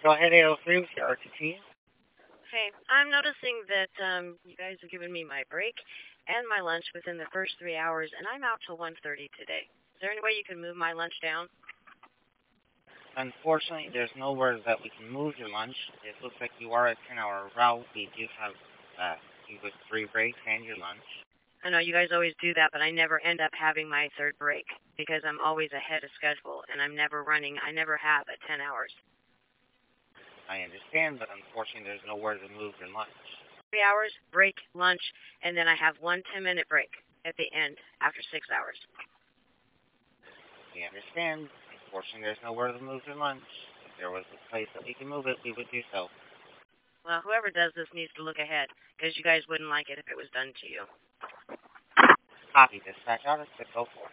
Go ahead, 803 with your RTT. Hey, I'm noticing that you guys have given me my break and my lunch within the first 3 hours, and I'm out till 1:30 today. Is there any way you can move my lunch down? Unfortunately, there's nowhere that we can move your lunch. It looks like you are a 10-hour route. We do have you with 3 breaks and your lunch. I know you guys always do that, but I never end up having my third break because I'm always ahead of schedule, and I'm never running. I never have at 10 hours. I understand, but unfortunately, there's nowhere to move your lunch. 3 hours, break, lunch, and then I have 1 10-minute break at the end after 6 hours. We understand. Unfortunately, there's nowhere to move your lunch. If there was a place that we can move it, we would do so. Well, whoever does this needs to look ahead because you guys wouldn't like it if it was done to you. Copy. Dispatch out at 604.